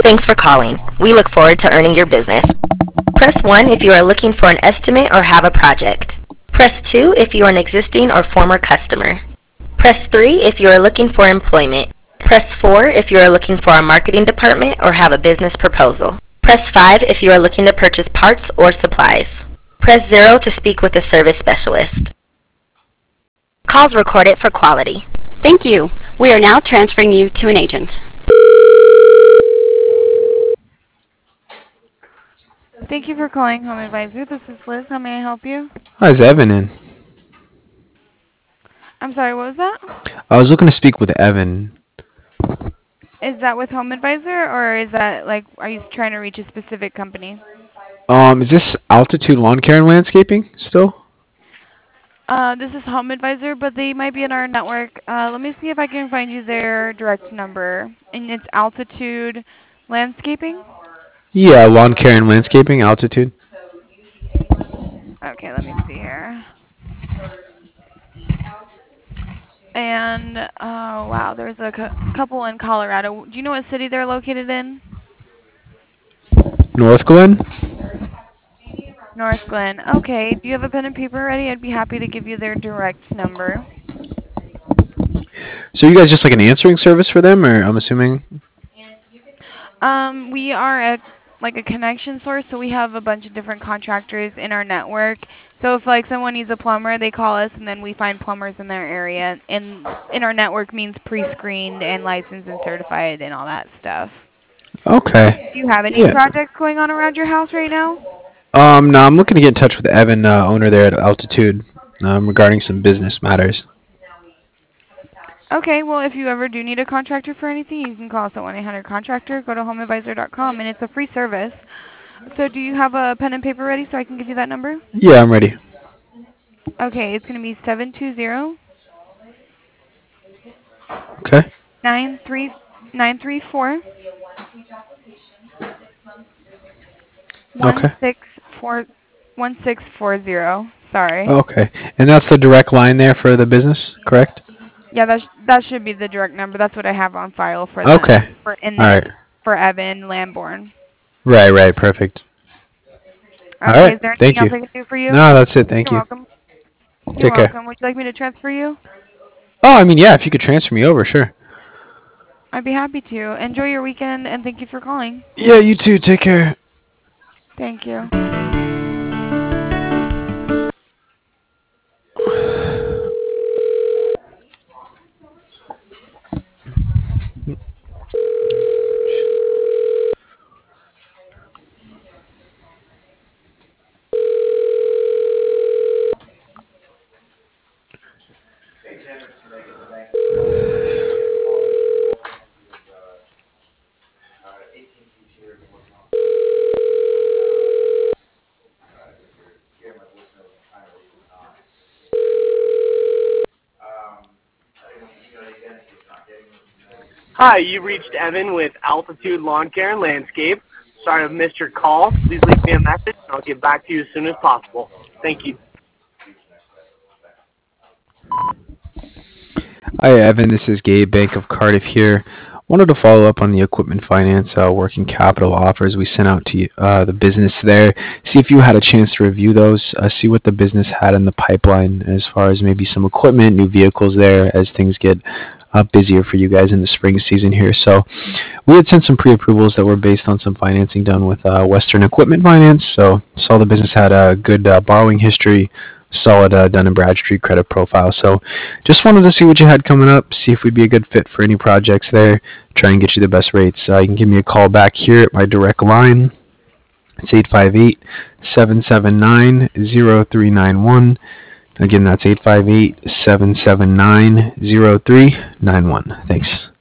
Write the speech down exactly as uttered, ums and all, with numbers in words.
Thanks for calling. We look forward to earning your business. Press one if you are looking for an estimate or have a project. Press two if you are an existing or former customer. Press three if you are looking for employment. Press four if you are looking for a marketing department or have a business proposal. Press five if you are looking to purchase parts or supplies. Press zero to speak with a service specialist. Calls recorded for quality. Thank you. We are now transferring you to an agent. Thank you for calling Home Advisor. This is Liz. How may I help you? Hi, is Evan in? I'm sorry, what was that? I was looking to speak with Evan. Is that with Home Advisor, or is that like, are you trying to reach a specific company? Um, is this Altitude Lawn Care and Landscaping still? Uh, this is Home Advisor, but they might be in our network. Uh, let me see if I can find you their direct number. And it's Altitude Landscaping? Yeah, Lawn Care and Landscaping, Altitude. Okay, let me see here. And, oh wow, there's a cu couple in Colorado. Do you know what city they're located in? North Glen? North Glen. Okay, do you have a pen and paper ready? I'd be happy to give you their direct number. So you guys just like an answering service for them, or I'm assuming? Um, we are a like a connection source, so we have a bunch of different contractors in our network. So if like someone needs a plumber, they call us, and then we find plumbers in their area. And in our network means pre-screened and licensed and certified and all that stuff. Okay. Do you have any Yeah. projects going on around your house right now? Um, no, I'm looking to get in touch with Evan, uh, owner there at Altitude, um, regarding some business matters. Okay, well, if you ever do need a contractor for anything, you can call us at one eight hundred contractor. Go to home advisor dot com, and it's a free service. So do you have a pen and paper ready so I can give you that number? Yeah, I'm ready. Okay, it's going to be seven two zero, Okay. nine three nine three four, one Okay. six four one six four zero. Sorry. Okay. And that's the direct line there for the business, correct? Yeah, that sh that should be the direct number. That's what I have on file for them. Okay. For in All the, right. for Evan Lamborn. Right, right. Perfect. All Okay, right. is there anything Thank else you. I can do for you? No, that's it. Thank You're you. welcome. You're Take care. welcome. Would you like me to transfer you? Oh, I mean, yeah, if you could transfer me over, sure. I'd be happy to. Enjoy your weekend, and thank you for calling. Yeah, you too. Take care. Thank you. Hi, you reached Evan with Altitude Lawn Care and Landscape. Sorry I've missed your call. Please leave me a message, and I'll get back to you as soon as possible. Thank you. Hi, Evan. This is Gabe, Bank of Cardiff here. Wanted to follow up on the equipment finance uh, working capital offers we sent out to you, uh, the business there. See if you had a chance to review those. Uh, see what the business had in the pipeline as far as maybe some equipment, new vehicles there as things get uh, busier for you guys in the spring season here. So we had sent some pre-approvals that were based on some financing done with uh, Western Equipment Finance. So saw the business had a good uh, borrowing history, solid uh, Dun and Bradstreet credit profile. So just wanted to see what you had coming up, see if we'd be a good fit for any projects there, try and get you the best rates. Uh, you can give me a call back here at my direct line. It's eight five eight, seven seven nine, zero three nine one. Again, that's eight five eight, seven seven nine, zero three nine one. Thanks.